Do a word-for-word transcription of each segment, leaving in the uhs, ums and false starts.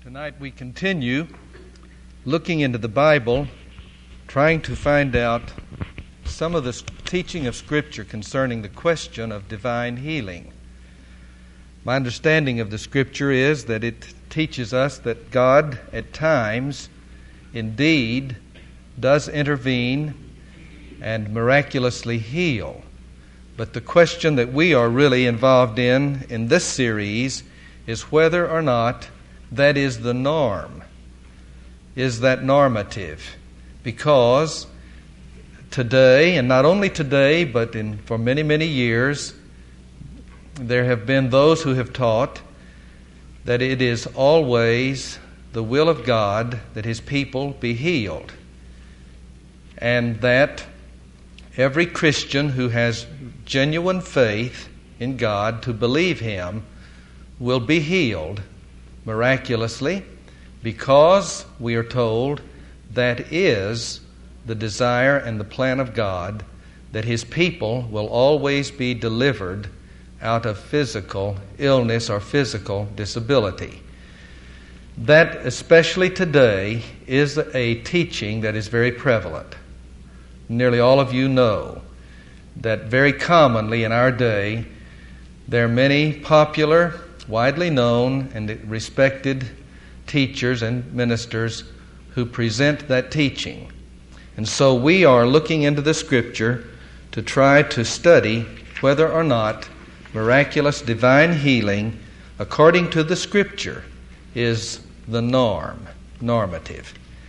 Tonight we continue looking into the Bible, trying to find out some of the teaching of Scripture concerning the question of divine healing. My understanding of the Scripture is that it teaches us that God at times indeed does intervene and miraculously heal. But the question that we are really involved in in this series is whether or not that is the norm. Is that normative? Because today, and not only today, but in for many, many years, there have been those who have taught that it is always the will of God that His people be healed, and that every Christian who has genuine faith in God to believe Him will be healed miraculously, because we are told that is the desire and the plan of God, that His people will always be delivered out of physical illness or physical disability. That, especially today, is a teaching that is very prevalent. Nearly all of you know that very commonly in our day there are many popular, widely known and respected teachers and ministers who present that teaching. And so we are looking into the Scripture to try to study whether or not miraculous divine healing, according to the Scripture, is the norm, normative.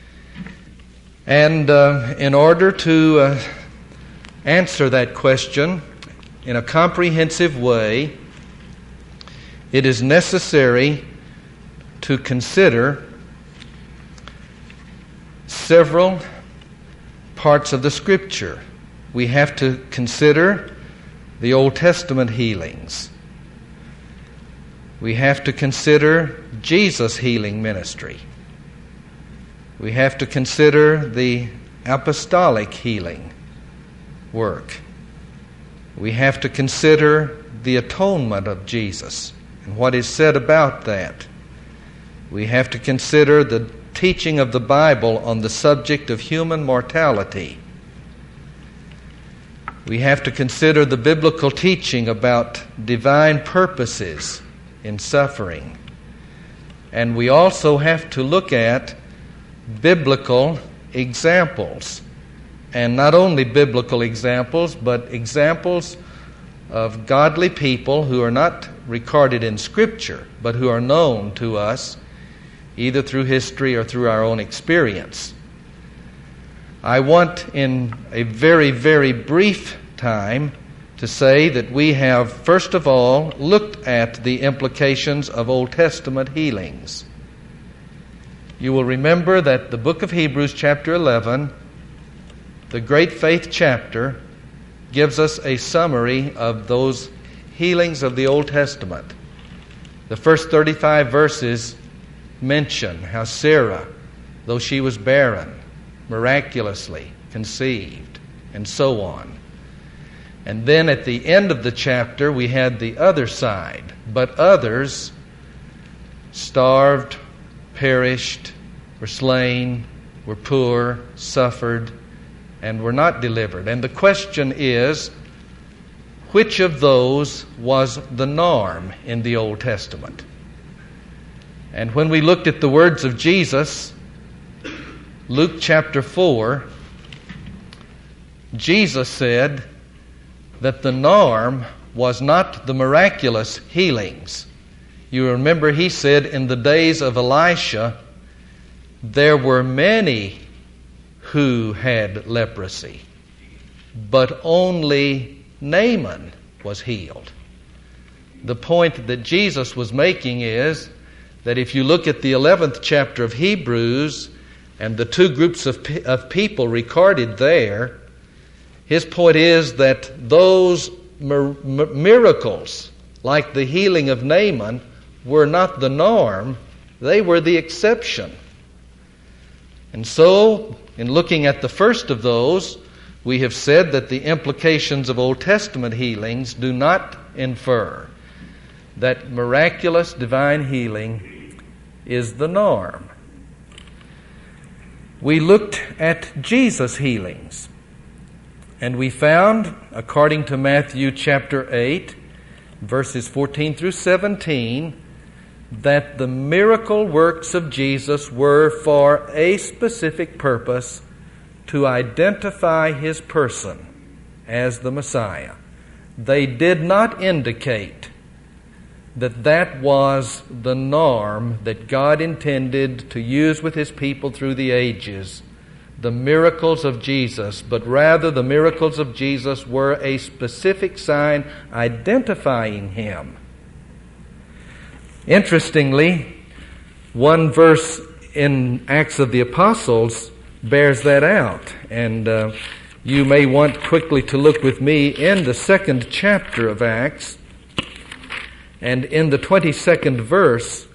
And uh, in order to uh, answer that question in a comprehensive way, it is necessary to consider several parts of the Scripture. We have to consider the Old Testament healings. We have to consider Jesus' healing ministry. We have to consider the apostolic healing work. We have to consider the atonement of Jesus and what is said about that. We have to consider the teaching of the Bible on the subject of human mortality. We have to consider the biblical teaching about divine purposes in suffering. And we also have to look at biblical examples. And not only biblical examples, but examples of godly people who are not recorded in Scripture, but who are known to us either through history or through our own experience. I want in a very, very brief time to say that we have, first of all, looked at the implications of Old Testament healings. You will remember that the book of Hebrews, chapter eleven, the great faith chapter, gives us a summary of those healings of the Old Testament. The first thirty-five verses mention how Sarah, though she was barren, miraculously conceived, and so on. And then at the end of the chapter we had the other side. But others starved, perished, were slain, were poor, suffered, and were not delivered. And the question is, which of those was the norm in the Old Testament? And when we looked at the words of Jesus, Luke chapter four, Jesus said that the norm was not the miraculous healings. You remember He said in the days of Elisha, there were many who had leprosy, but only Naaman was healed. The point that Jesus was making is that if you look at the eleventh chapter of Hebrews and the two groups of, of people recorded there, his point is that those mir- miracles, like the healing of Naaman, were not the norm, they were the exception. And so, in looking at the first of those, we have said that the implications of Old Testament healings do not infer that miraculous divine healing is the norm. We looked at Jesus' healings, and we found, according to Matthew chapter eight, verses fourteen through seventeen, that the miracle works of Jesus were for a specific purpose, to identify his person as the Messiah. They did not indicate that that was the norm that God intended to use with his people through the ages, the miracles of Jesus, but rather the miracles of Jesus were a specific sign identifying him. Interestingly, one verse in Acts of the Apostles bears that out, and uh, you may want quickly to look with me in the second chapter of Acts, and in the twenty-second verse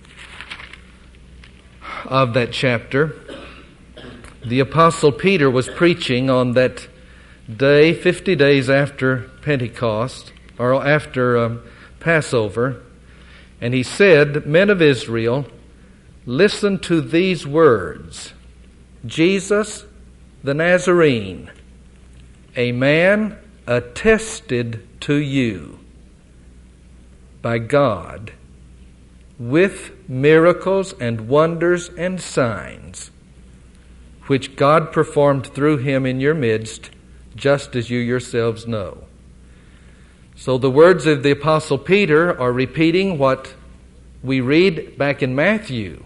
of that chapter, the Apostle Peter was preaching on that day, fifty days after Pentecost, or after um, Passover, and he said, "Men of Israel, listen to these words. Jesus the Nazarene, a man attested to you by God with miracles and wonders and signs, which God performed through him in your midst, just as you yourselves know." So the words of the Apostle Peter are repeating what we read back in Matthew,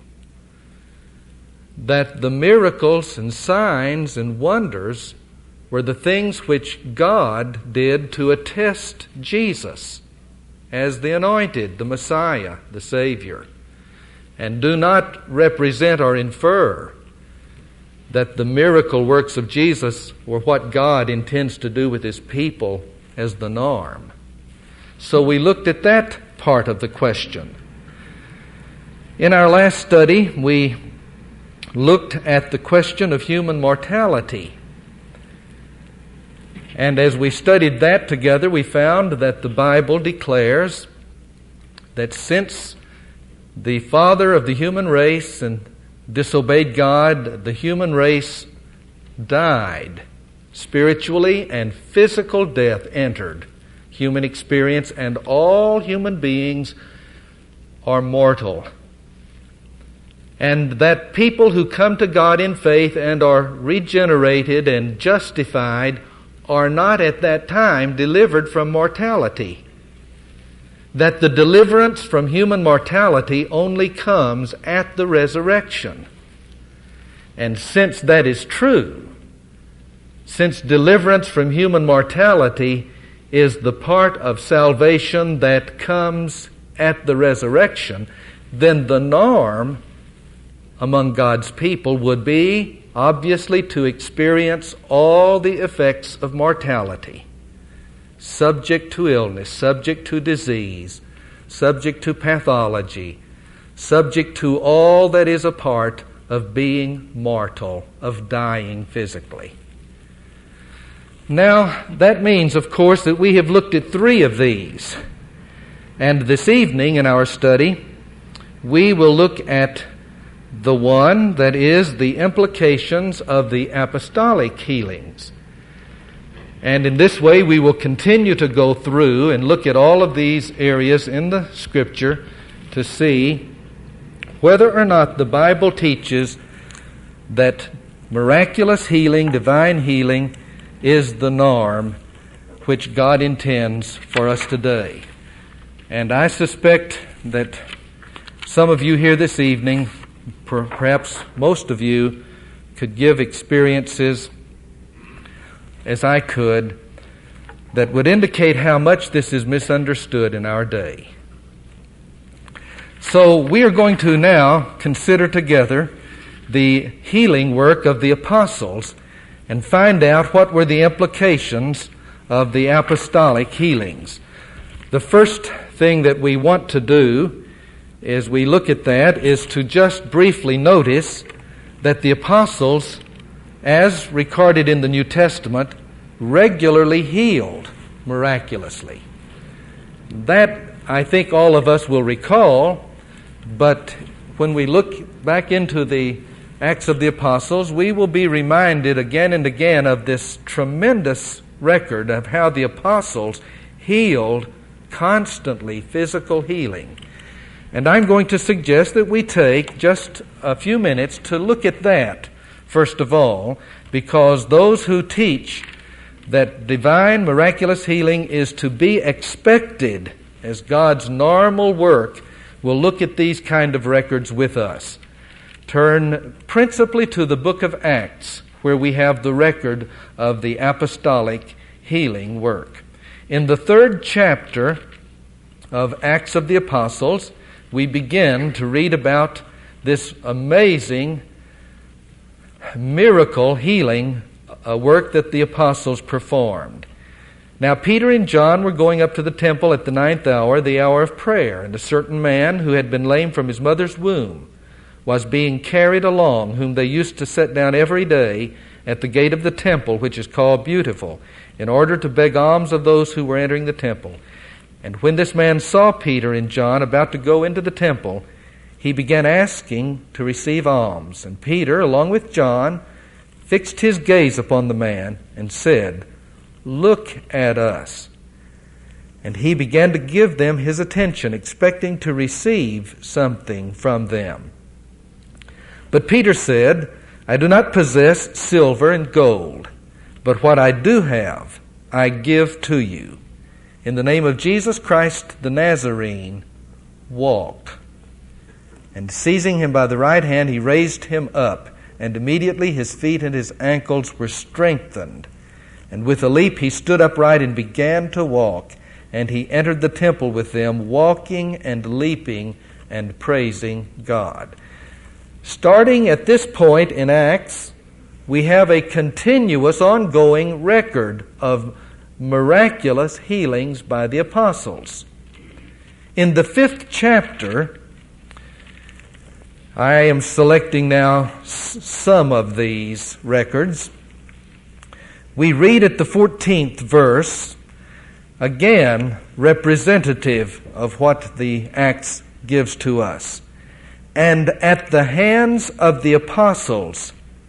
that the miracles and signs and wonders were the things which God did to attest Jesus as the anointed, the Messiah, the Savior, and do not represent or infer that the miracle works of Jesus were what God intends to do with his people as the norm. So we looked at that part of the question. In our last study, we looked at the question of human mortality. And as we studied that together, we found that the Bible declares that since the father of the human race and disobeyed God, the human race died. Spiritually and physical death entered human experience, and all human beings are mortal. And that people who come to God in faith and are regenerated and justified are not at that time delivered from mortality. That the deliverance from human mortality only comes at the resurrection. And since that is true, since deliverance from human mortality is the part of salvation that comes at the resurrection, then the norm among God's people would be, obviously, to experience all the effects of mortality, subject to illness, subject to disease, subject to pathology, subject to all that is a part of being mortal, of dying physically. Now, that means, of course, that we have looked at three of these. And this evening in our study, we will look at the one that is the implications of the apostolic healings. And in this way, we will continue to go through and look at all of these areas in the Scripture to see whether or not the Bible teaches that miraculous healing, divine healing, is the norm which God intends for us today. And I suspect that some of you here this evening, perhaps most of you, could give experiences, as I could, that would indicate how much this is misunderstood in our day. So we are going to now consider together the healing work of the apostles and find out what were the implications of the apostolic healings. The first thing that we want to do as we look at that is to just briefly notice that the apostles, as recorded in the New Testament, regularly healed miraculously. That, I think, all of us will recall, but when we look back into the Acts of the Apostles, we will be reminded again and again of this tremendous record of how the apostles healed constantly, physical healing. And I'm going to suggest that we take just a few minutes to look at that, first of all, because those who teach that divine miraculous healing is to be expected as God's normal work will look at these kind of records with us. Turn principally to the book of Acts, where we have the record of the apostolic healing work. In the third chapter of Acts of the Apostles, we begin to read about this amazing miracle healing uh, work that the apostles performed. Now, Peter and John were going up to the temple at the ninth hour, the hour of prayer, and a certain man who had been lame from his mother's womb was being carried along, whom they used to set down every day at the gate of the temple, which is called Beautiful, in order to beg alms of those who were entering the temple. And when this man saw Peter and John about to go into the temple, he began asking to receive alms. And Peter, along with John, fixed his gaze upon the man and said, "Look at us." And he began to give them his attention, expecting to receive something from them. But Peter said, "I do not possess silver and gold, but what I do have, I give to you. In the name of Jesus Christ the Nazarene, walk." And seizing him by the right hand, he raised him up, and immediately his feet and his ankles were strengthened. And with a leap he stood upright and began to walk, and he entered the temple with them, walking and leaping and praising God. Starting at this point in Acts, we have a continuous, ongoing record of miraculous healings by the apostles. In the fifth chapter, I am selecting now s- some of these records. We read at the fourteenth verse, again representative of what the Acts gives to us. "And at the hands of the apostles,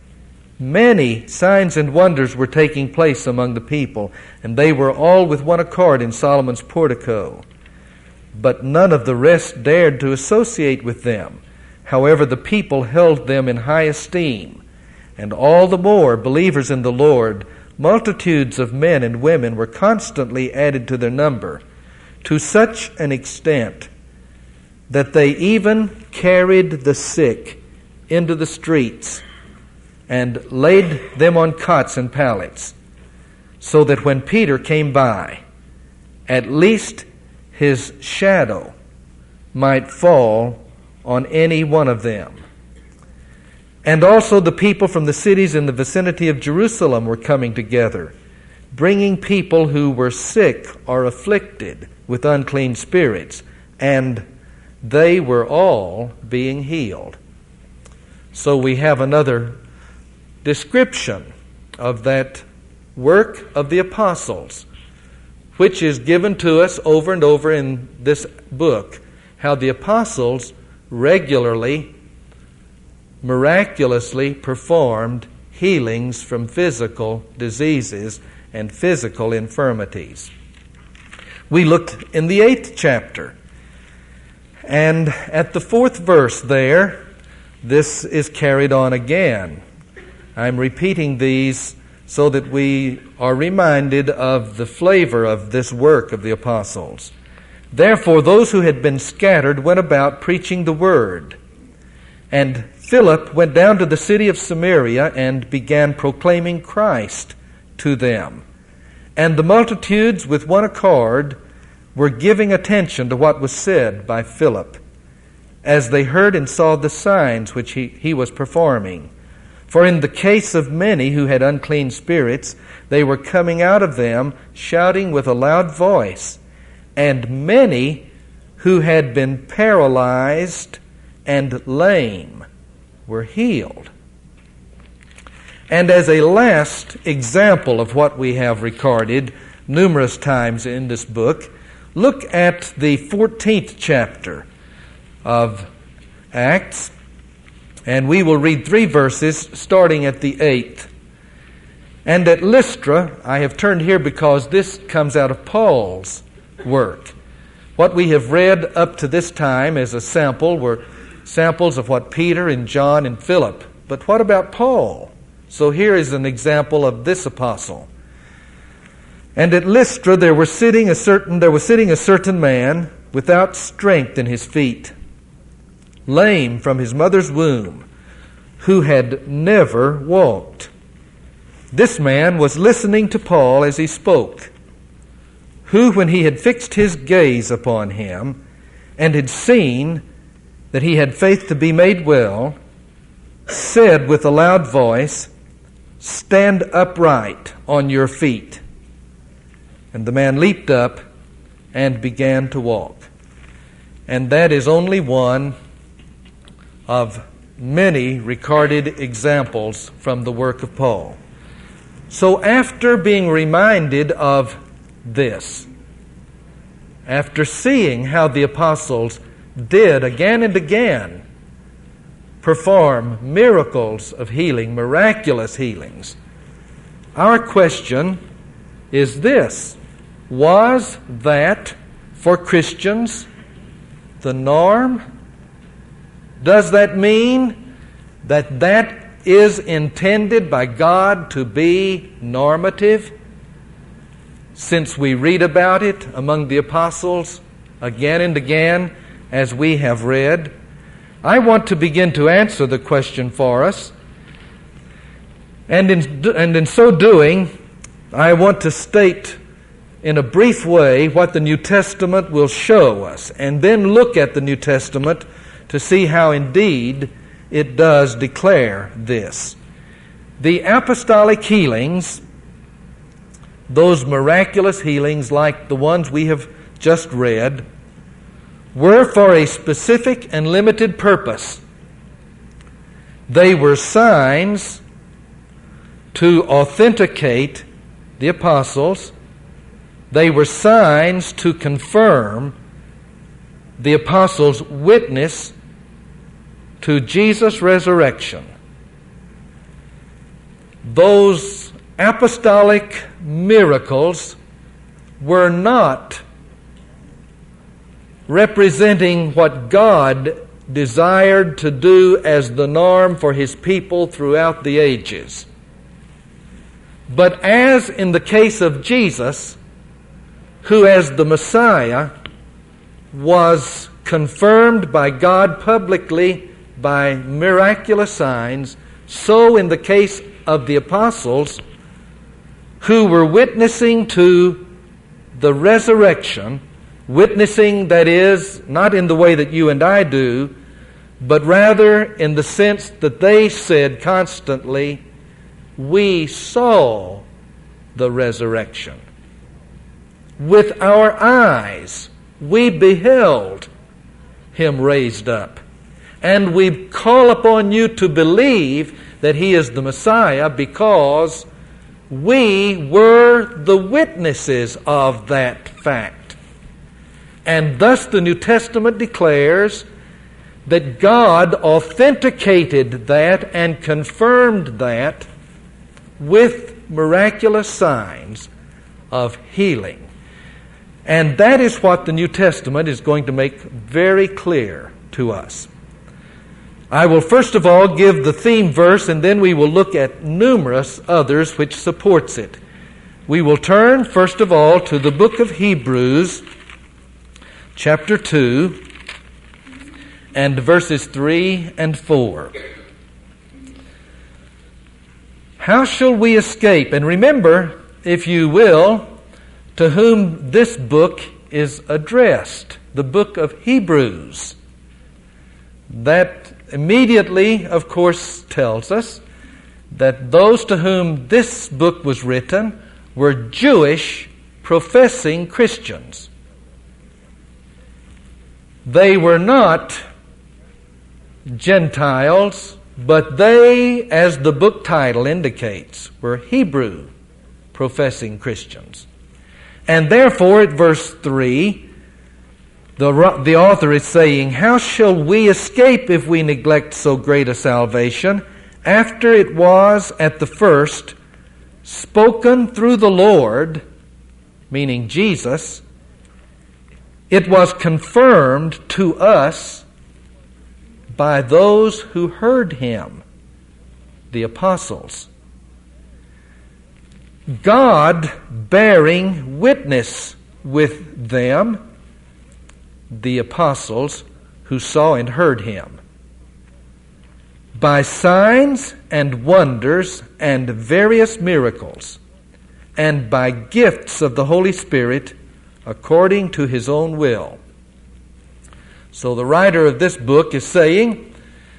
many signs and wonders were taking place among the people, and they were all with one accord in Solomon's portico. But none of the rest dared to associate with them. However, the people held them in high esteem, and all the more believers in the Lord, multitudes of men and women were constantly added to their number, to such an extent that they even carried the sick into the streets and laid them on cots and pallets, so that when Peter came by, at least his shadow might fall on any one of them. And also the people from the cities in the vicinity of Jerusalem were coming together, bringing people who were sick or afflicted with unclean spirits, and they were all being healed." So we have another description of that work of the apostles, which is given to us over and over in this book, how the apostles regularly, miraculously performed healings from physical diseases and physical infirmities. We looked in the eighth chapter, and at the fourth verse there, this is carried on again. I'm repeating these so that we are reminded of the flavor of this work of the apostles. "Therefore those who had been scattered went about preaching the word. And Philip went down to the city of Samaria and began proclaiming Christ to them. And the multitudes with one accord were giving attention to what was said by Philip, as they heard and saw the signs which he, he was performing. For in the case of many who had unclean spirits, they were coming out of them, shouting with a loud voice. And many who had been paralyzed and lame were healed." And as a last example of what we have recorded numerous times in this book, look at the fourteenth chapter of Acts, and we will read three verses starting at the eighth. And at Lystra, I have turned here because this comes out of Paul's work. What we have read up to this time as a sample were samples of what Peter and John and Philip. But what about Paul? So here is an example of this apostle. And at Lystra there was sitting a certain there was sitting a certain man without strength in his feet, lame from his mother's womb, who had never walked. This man was listening to Paul as he spoke, who, when he had fixed his gaze upon him and had seen that he had faith to be made well, said with a loud voice, "Stand upright on your feet." And the man leaped up and began to walk. And that is only one of many recorded examples from the work of Paul. So after being reminded of this, after seeing how the apostles did again and again perform miracles of healing, miraculous healings, our question is this: was that for Christians the norm? Does that mean that that is intended by God to be normative? Since we read about it among the apostles again and again, as we have read, I want to begin to answer the question for us. And in, and in so doing, I want to state in a brief way what the New Testament will show us, and then look at the New Testament to see how indeed it does declare this. The apostolic healings, those miraculous healings like the ones we have just read, were for a specific and limited purpose. They were signs to authenticate the apostles. They were signs to confirm the apostles' witness to Jesus' resurrection. Those apostolic miracles were not representing what God desired to do as the norm for His people throughout the ages. But as in the case of Jesus, who as the Messiah was confirmed by God publicly by miraculous signs, so in the case of the apostles, who were witnessing to the resurrection, witnessing, that is, not in the way that you and I do, but rather in the sense that they said constantly, "We saw the resurrection. With our eyes we beheld Him raised up. And we call upon you to believe that He is the Messiah because we were the witnesses of that fact." And thus the New Testament declares that God authenticated that and confirmed that with miraculous signs of healing. And that is what the New Testament is going to make very clear to us. I will first of all give the theme verse, and then we will look at numerous others which supports it. We will turn first of all to the book of Hebrews, chapter two, and verses three and four. How shall we escape? And remember, if you will, to whom this book is addressed, the book of Hebrews. That immediately, of course, tells us that those to whom this book was written were Jewish professing Christians. They were not Gentiles, but they, as the book title indicates, were Hebrew professing Christians. And therefore, at verse three, The, the author is saying, how shall we escape if we neglect so great a salvation, after it was at the first spoken through the Lord, meaning Jesus, it was confirmed to us by those who heard him, the apostles. God bearing witness with them, the apostles who saw and heard him, by signs and wonders and various miracles, and by gifts of the Holy Spirit according to his own will. So the writer of this book is saying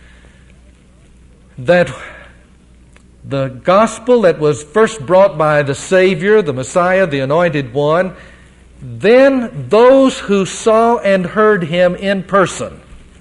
that the gospel that was first brought by the Savior, the Messiah, the Anointed One, then those who saw and heard him in person,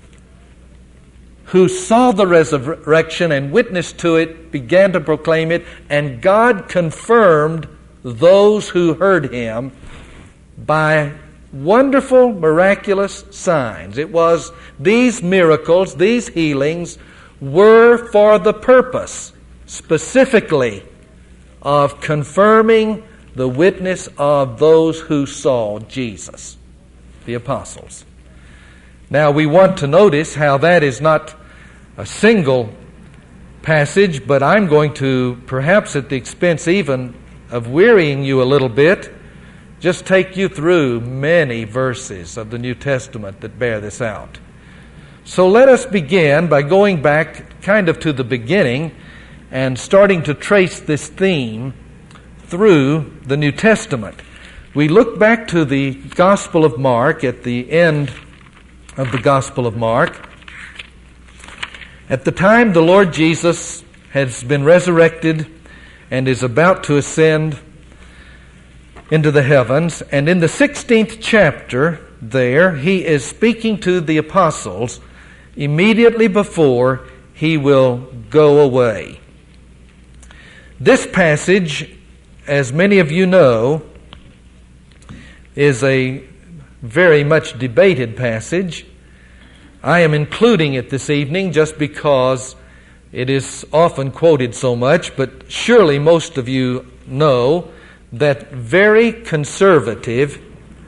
who saw the resurrection and witnessed to it, began to proclaim it, and God confirmed those who heard him by wonderful, miraculous signs. It was these miracles, these healings, were for the purpose, specifically, of confirming the witness of those who saw Jesus, the apostles. Now we want to notice how that is not a single passage, but I'm going to, perhaps at the expense even of wearying you a little bit, just take you through many verses of the New Testament that bear this out. So let us begin by going back kind of to the beginning and starting to trace this theme through the New Testament. We look back to the Gospel of Mark at the end of the Gospel of Mark. At the time the Lord Jesus has been resurrected and is about to ascend into the heavens, and in the sixteenth chapter there, he is speaking to the apostles immediately before he will go away. This passage, as many of you know, is a very much debated passage. I am including it this evening just because it is often quoted so much, but surely most of you know that very conservative,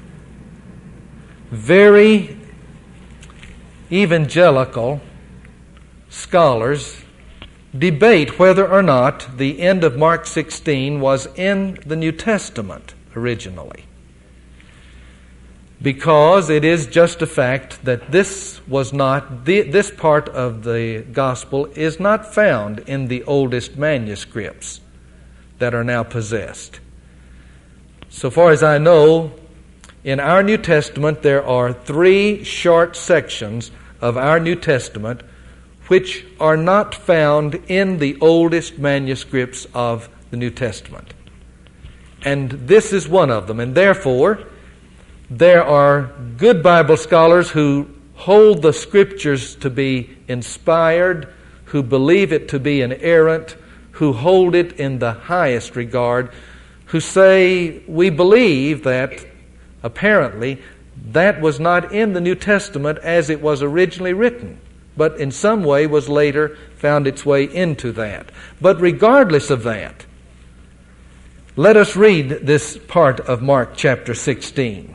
very evangelical scholars debate whether or not the end of Mark sixteen was in the New Testament originally, because it is just a fact that this was not the, this part of the gospel is not found in the oldest manuscripts that are now possessed. So far as I know, in our New Testament there are three short sections of our New Testament which are not found in the oldest manuscripts of the New Testament. And this is one of them. And therefore, there are good Bible scholars who hold the Scriptures to be inspired, who believe it to be inerrant, who hold it in the highest regard, who say, we believe that apparently that was not in the New Testament as it was originally written, but in some way was later found its way into that. But regardless of that, let us read this part of Mark chapter sixteen.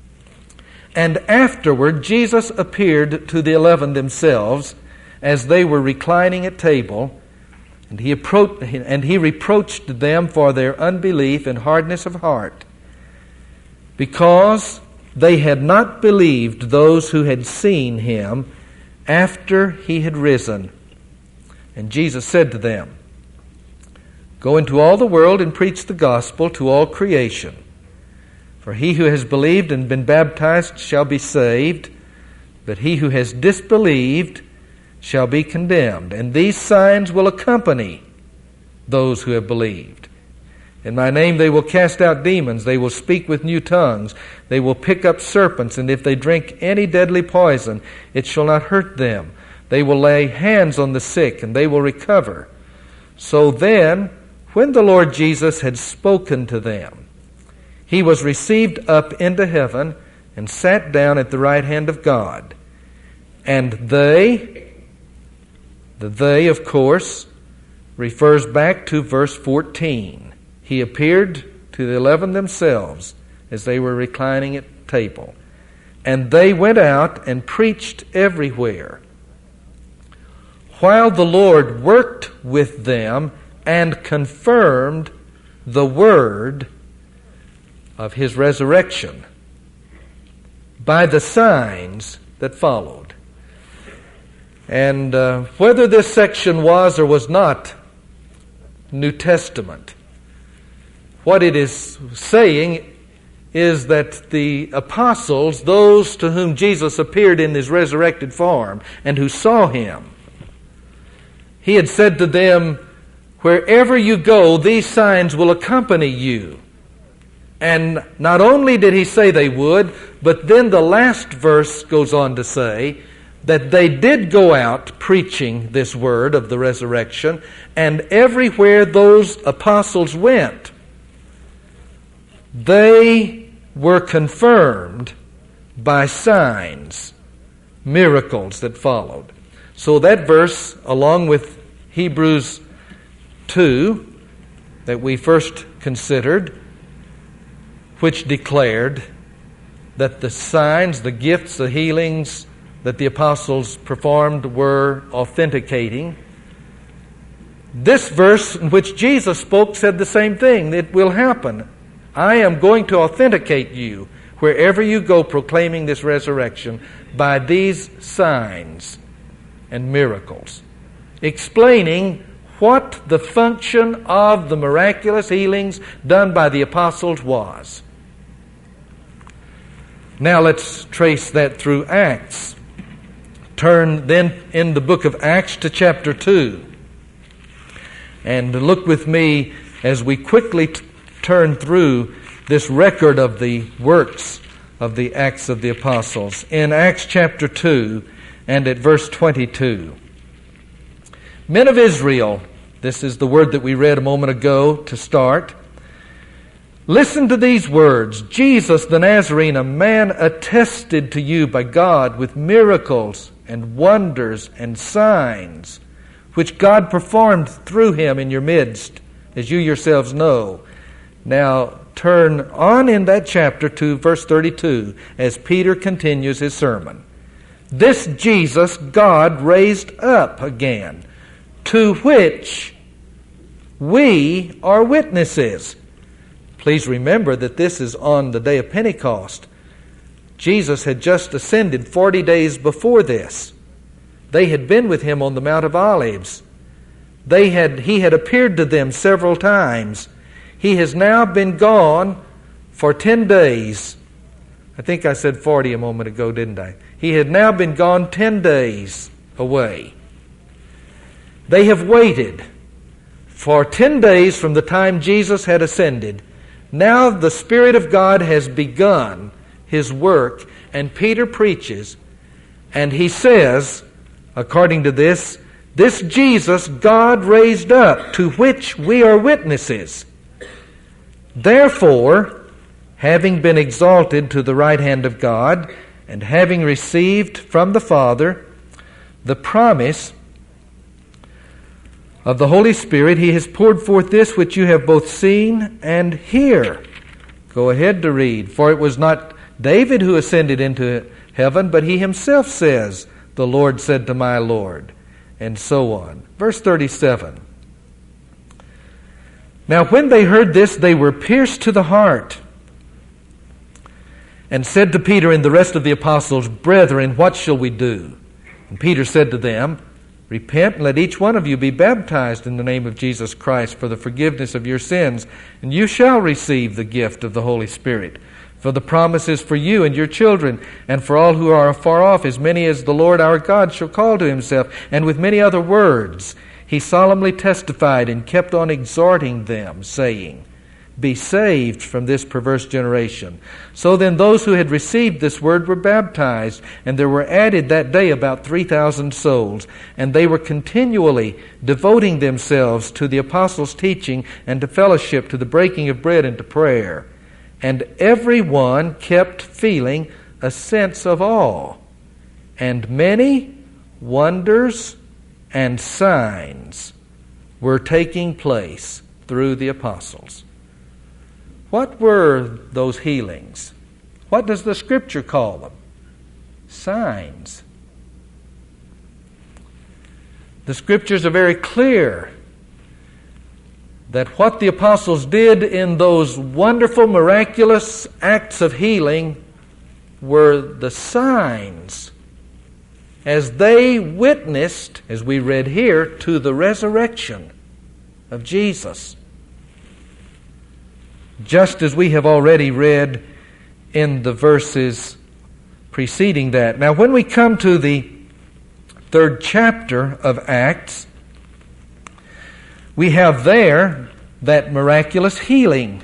And afterward Jesus appeared to the eleven themselves as they were reclining at table, and he, appro- and he reproached them for their unbelief and hardness of heart, because they had not believed those who had seen him after he had risen. And Jesus said to them, Go into all the world and preach the gospel to all creation. For he who has believed and been baptized shall be saved, but he who has disbelieved shall be condemned. And these signs will accompany those who have believed. In my name they will cast out demons, they will speak with new tongues, they will pick up serpents, and if they drink any deadly poison, it shall not hurt them. They will lay hands on the sick, and they will recover. So then, when the Lord Jesus had spoken to them, he was received up into heaven and sat down at the right hand of God. And they, the they, of course, refers back to verse fourteen. He appeared to the eleven themselves as they were reclining at table. And they went out and preached everywhere, while the Lord worked with them and confirmed the word of his resurrection by the signs that followed. And uh, whether this section was or was not New Testament, what it is saying is that the apostles, those to whom Jesus appeared in his resurrected form and who saw him, he had said to them, wherever you go, these signs will accompany you. And not only did he say they would, but then the last verse goes on to say that they did go out preaching this word of the resurrection, and everywhere those apostles went, they were confirmed by signs, miracles that followed. So that verse, along with Hebrews two, that we first considered, which declared that the signs, the gifts, the healings that the apostles performed were authenticating. This verse in which Jesus spoke said the same thing. It will happen. I am going to authenticate you wherever you go proclaiming this resurrection by these signs and miracles, explaining what the function of the miraculous healings done by the apostles was. Now let's trace that through Acts. Turn then in the book of Acts to chapter two. And look with me as we quickly t- turn through this record of the works of the Acts of the Apostles. In Acts chapter two and at verse twenty-two. Men of Israel, this is the word that we read a moment ago to start. Listen to these words. Jesus the Nazarene, a man attested to you by God with miracles and wonders and signs, which God performed through him in your midst, as you yourselves know. Now turn on in that chapter to verse thirty-two as Peter continues his sermon. This Jesus God raised up again, to which we are witnesses. Please remember that this is on the day of Pentecost. Jesus had just ascended forty days before this. They had been with him on the Mount of Olives. They had, he had appeared to them several times. He has now been gone for ten days. I think I said forty a moment ago, didn't I? He had now been gone ten days away. They have waited for ten days from the time Jesus had ascended. Now the Spirit of God has begun his work, and Peter preaches, and he says, according to this, this Jesus God raised up, to which we are witnesses. Therefore, having been exalted to the right hand of God, and having received from the Father the promise of the Holy Spirit, he has poured forth this which you have both seen and hear. Go ahead to read. For it was not David who ascended into heaven, but he himself says, the Lord said to my Lord, and so on. Verse thirty-seven. Now when they heard this, they were pierced to the heart, and said to Peter and the rest of the apostles, Brethren, what shall we do? And Peter said to them, Repent, and let each one of you be baptized in the name of Jesus Christ for the forgiveness of your sins, and you shall receive the gift of the Holy Spirit. For the promise is for you and your children, and for all who are afar off, as many as the Lord our God shall call to himself. And with many other words he solemnly testified and kept on exhorting them, saying, Be saved from this perverse generation. So then those who had received this word were baptized, and there were added that day about three thousand souls. And they were continually devoting themselves to the apostles' teaching and to fellowship, to the breaking of bread and to prayer. And every one kept feeling a sense of awe. And many wonders and signs were taking place through the apostles. What were those healings? What does the Scripture call them? Signs. The Scriptures are very clear that what the apostles did in those wonderful, miraculous acts of healing were the signs as they witnessed, as we read here, to the resurrection of Jesus. Just as we have already read in the verses preceding that. Now, when we come to the third chapter of Acts, we have there that miraculous healing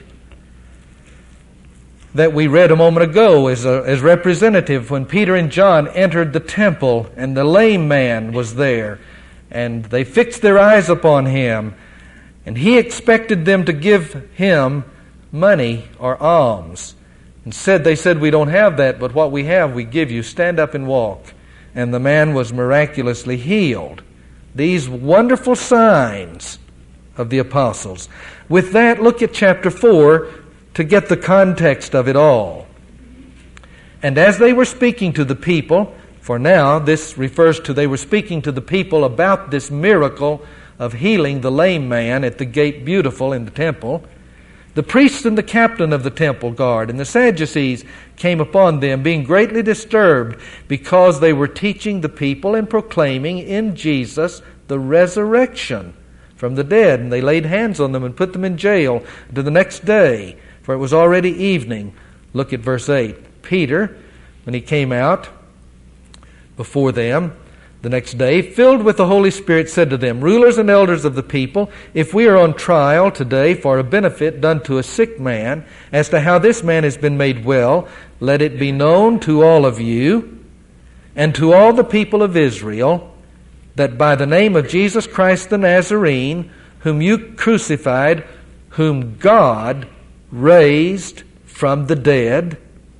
that we read a moment ago as, a, as representative when Peter and John entered the temple and the lame man was there, and they fixed their eyes upon him, and he expected them to give him money or alms. And said, they said, "We don't have that, but what we have we give you. Stand up and walk." And the man was miraculously healed. These wonderful signs of the apostles. With that, look at chapter four to get the context of it all. "And as they were speaking to the people," for now this refers to they were speaking to the people about this miracle of healing the lame man at the gate beautiful in the temple, "the priests and the captain of the temple guard and the Sadducees came upon them, being greatly disturbed, because they were teaching the people and proclaiming in Jesus the resurrection from the dead. And they laid hands on them and put them in jail to the next day, for it was already evening." Look at verse eight. "Peter, when he came out before them the next day, filled with the Holy Spirit, said to them, 'Rulers and elders of the people, if we are on trial today for a benefit done to a sick man, as to how this man has been made well, let it be known to all of you and to all the people of Israel that by the name of Jesus Christ the Nazarene, whom you crucified, whom God raised from the dead,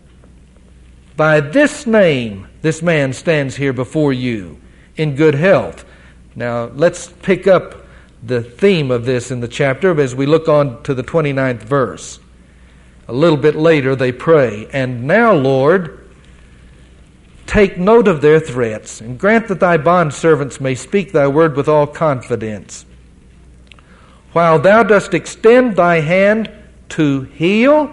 by this name this man stands here before you in good health.'" Now, let's pick up the theme of this in the chapter as we look on to the twenty-ninth verse. A little bit later they pray, "And now, Lord, take note of their threats, and grant that thy bondservants may speak thy word with all confidence, while thou dost extend thy hand to heal,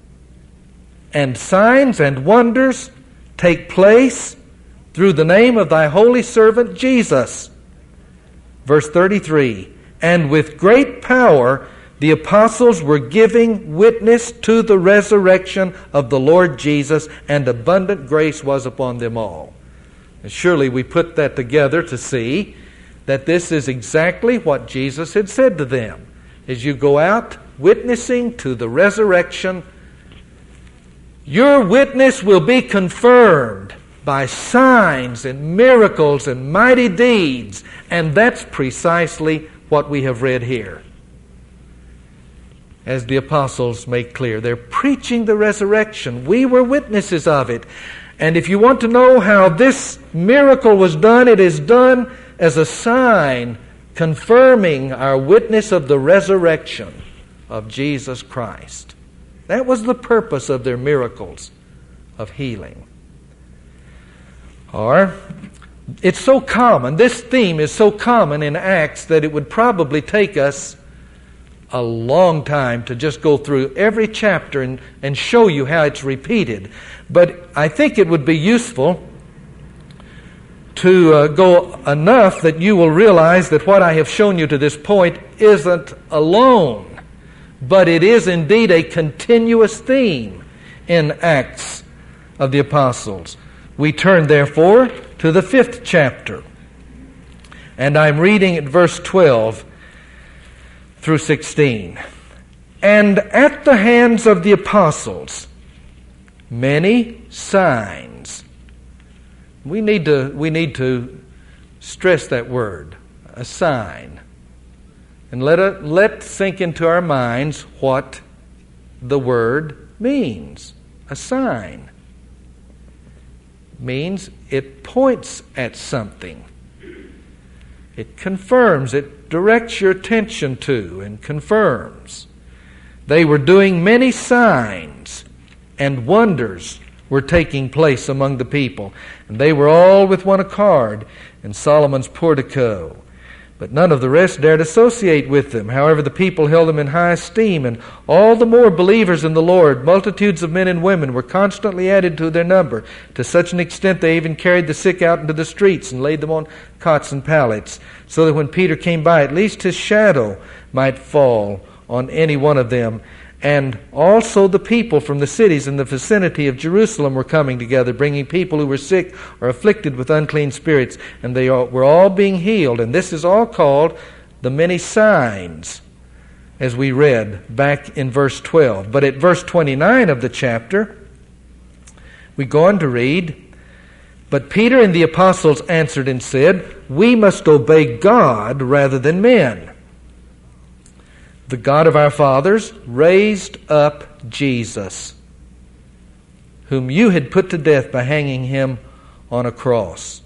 and signs and wonders take place through the name of thy holy servant Jesus." Verse thirty-three, "And with great power the apostles were giving witness to the resurrection of the Lord Jesus, and abundant grace was upon them all." And surely we put that together to see that this is exactly what Jesus had said to them. As you go out witnessing to the resurrection, your witness will be confirmed by signs and miracles and mighty deeds. And that's precisely what we have read here. As the apostles make clear, they're preaching the resurrection. We were witnesses of it. And if you want to know how this miracle was done, it is done as a sign confirming our witness of the resurrection of Jesus Christ. That was the purpose of their miracles of healing. Or, it's so common, this theme is so common in Acts that it would probably take us a long time to just go through every chapter and, and show you how it's repeated. But I think it would be useful to uh, go enough that you will realize that what I have shown you to this point isn't alone, but it is indeed a continuous theme in Acts of the Apostles. We turn, therefore, to the fifth chapter. And I'm reading at verse twelve through sixteen. "And at the hands of the apostles, many signs." We need to, we need to stress that word, a sign. And let it let sink into our minds what the word means, a sign. means it points at something. It confirms, it directs your attention to and confirms. They were doing many signs, and wonders were taking place among the people. And they were all with one accord in Solomon's portico. But none of the rest dared associate with them. However, the people held them in high esteem, and all the more believers in the Lord, multitudes of men and women, were constantly added to their number, to such an extent they even carried the sick out into the streets and laid them on cots and pallets, so that when Peter came by, at least his shadow might fall on any one of them. And also the people from the cities in the vicinity of Jerusalem were coming together, bringing people who were sick or afflicted with unclean spirits, and they all, were all being healed. And this is all called the many signs, as we read back in verse twelve. But at verse twenty-nine of the chapter, we go on to read, "But Peter and the apostles answered and said, 'We must obey God rather than men. The God of our fathers raised up Jesus, whom you had put to death by hanging him on a cross.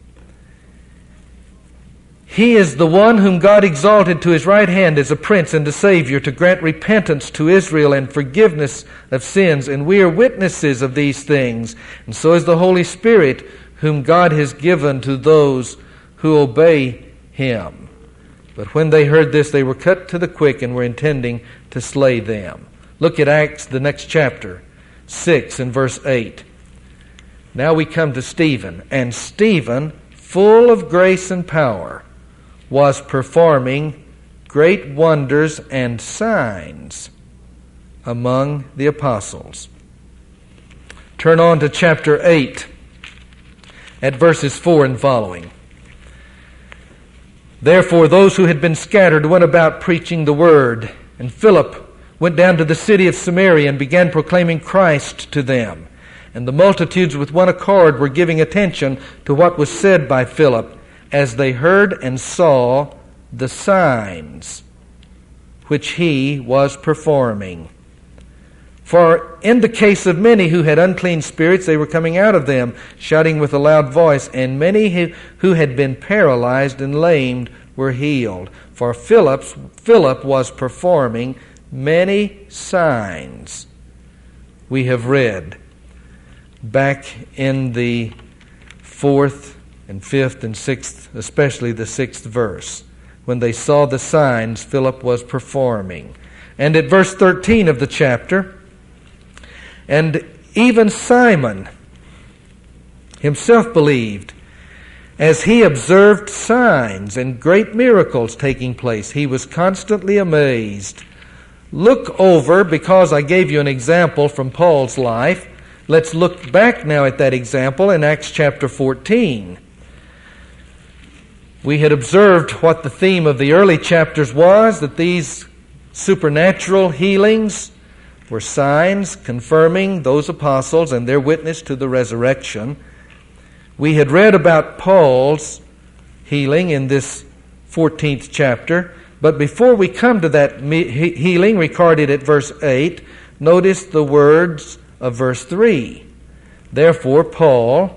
He is the one whom God exalted to his right hand as a prince and a savior, to grant repentance to Israel and forgiveness of sins. And we are witnesses of these things. And so is the Holy Spirit, whom God has given to those who obey him.' But when they heard this, they were cut to the quick and were intending to slay them." Look at Acts, the next chapter, six and verse eight. Now we come to Stephen. "And Stephen, full of grace and power, was performing great wonders and signs among the apostles." Turn on to chapter eight at verses four and following. "Therefore those who had been scattered went about preaching the word, and Philip went down to the city of Samaria and began proclaiming Christ to them. And the multitudes with one accord were giving attention to what was said by Philip, as they heard and saw the signs which he was performing. For in the case of many who had unclean spirits, they were coming out of them, shouting with a loud voice, and many who, who had been paralyzed and lamed were healed. For Philip's, Philip was performing many signs." We have read back in the fourth and fifth and sixth, especially the sixth verse. When they saw the signs Philip was performing. And at verse thirteen of the chapter, "And even Simon himself believed, as he observed signs and great miracles taking place. He was constantly amazed." Look over, because I gave you an example from Paul's life. Let's look back now at that example in Acts chapter fourteen. We had observed what the theme of the early chapters was, that these supernatural healings were signs confirming those apostles and their witness to the resurrection. We had read about Paul's healing in this fourteenth chapter, but before we come to that healing recorded at verse eight, notice the words of verse three. "Therefore Paul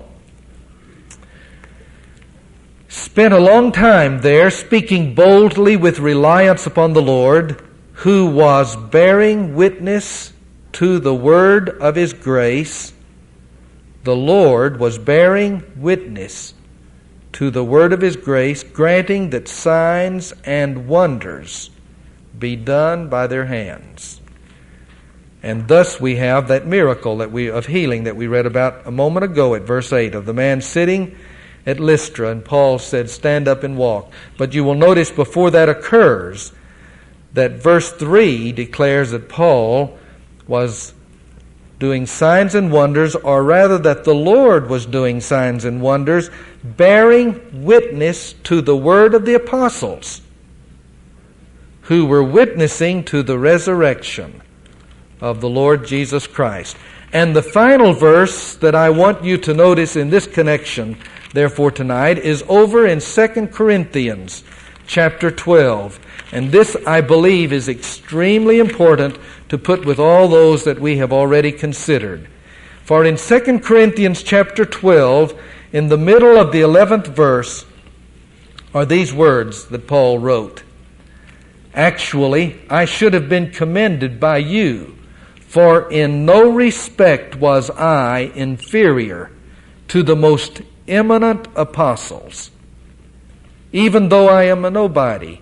spent a long time there, speaking boldly with reliance upon the Lord, who was bearing witness to the word of his grace." The Lord was bearing witness to the word of his grace, granting that signs and wonders be done by their hands. And thus we have that miracle that we of healing that we read about a moment ago at verse eight, of the man sitting at Lystra, and Paul said, "Stand up and walk." But you will notice before that occurs that verse three declares that Paul was doing signs and wonders, or rather that the Lord was doing signs and wonders, bearing witness to the word of the apostles, who were witnessing to the resurrection of the Lord Jesus Christ. And the final verse that I want you to notice in this connection, therefore, tonight, is over in Second Corinthians chapter twelve. And this, I believe, is extremely important to put with all those that we have already considered. For in Second Corinthians chapter twelve, in the middle of the eleventh verse, are these words that Paul wrote. Actually, I should have been commended by you, for in no respect was I inferior to the most eminent apostles, even though I am a nobody.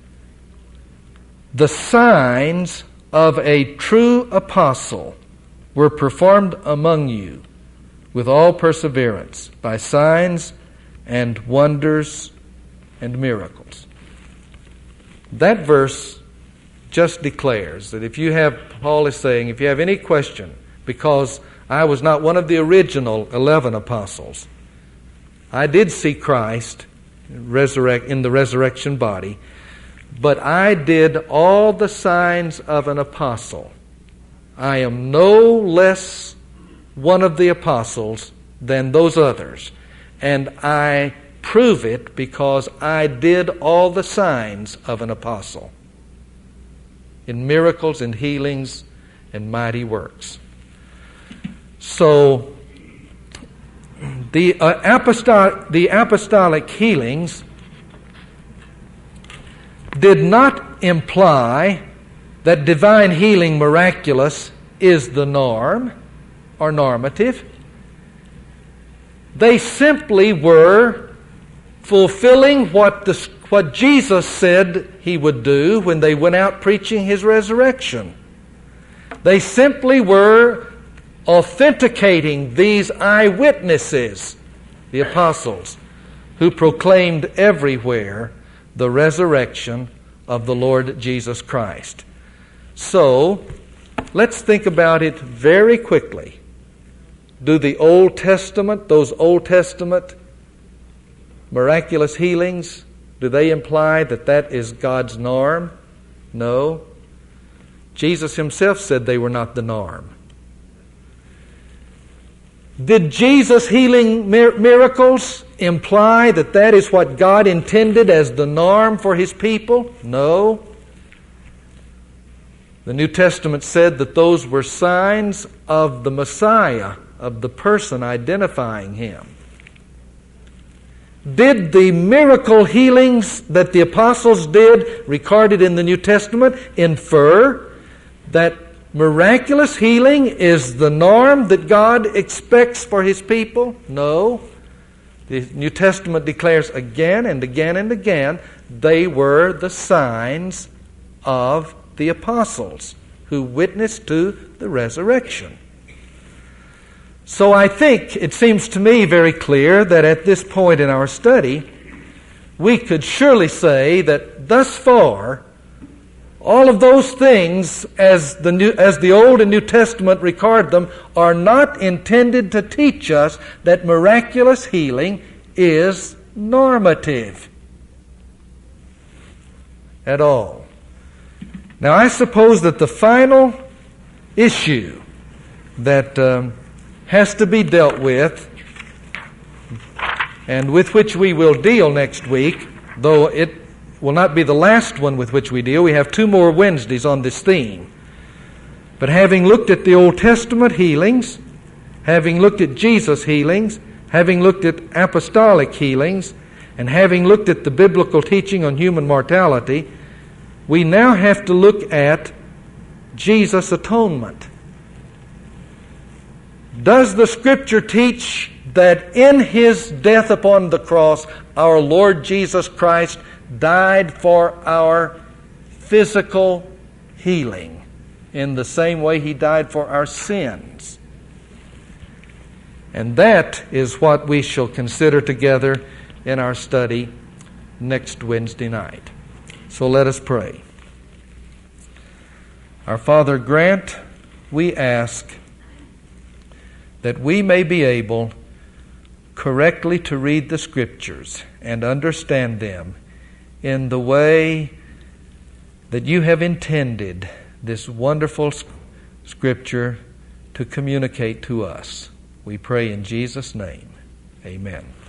The signs of a true apostle were performed among you with all perseverance, by signs and wonders and miracles. That verse just declares that if you have, Paul is saying, if you have any question, because I was not one of the original eleven apostles, I did see Christ resurrect in the resurrection body, but I did all the signs of an apostle. I am no less one of the apostles than those others, and I prove it because I did all the signs of an apostle in miracles and healings and mighty works. So the uh, apostolic, the apostolic healings did not imply that divine healing, miraculous, is the norm or normative. They simply were fulfilling what the, what Jesus said he would do when they went out preaching his resurrection. They simply were authenticating these eyewitnesses, the apostles, who proclaimed everywhere the resurrection of the Lord Jesus Christ. So, let's think about it very quickly. Do the Old Testament, those Old Testament miraculous healings, do they imply that that is God's norm? No. Jesus himself said they were not the norm. Did Jesus' healing mir- miracles imply that that is what God intended as the norm for his people? No. The New Testament said that those were signs of the Messiah, of the person identifying him. Did the miracle healings that the apostles did, recorded in the New Testament, infer that miraculous healing is the norm that God expects for his people? No. The New Testament declares again and again and again they were the signs of the apostles who witnessed to the resurrection. So I think it seems to me very clear that at this point in our study, we could surely say that thus far, all of those things, as the New, as the Old and New Testament record them, are not intended to teach us that miraculous healing is normative at all. Now, I suppose that the final issue that um, has to be dealt with, and with which we will deal next week, though it will not be the last one with which we deal. We have two more Wednesdays on this theme. But having looked at the Old Testament healings, having looked at Jesus' healings, having looked at apostolic healings, and having looked at the biblical teaching on human mortality, we now have to look at Jesus' atonement. Does the Scripture teach that in his death upon the cross, our Lord Jesus Christ died for our physical healing in the same way he died for our sins? And that is what we shall consider together in our study next Wednesday night. So let us pray. Our Father, grant, we ask, that we may be able correctly to read the Scriptures and understand them in the way that you have intended this wonderful Scripture to communicate to us. We pray in Jesus' name. Amen.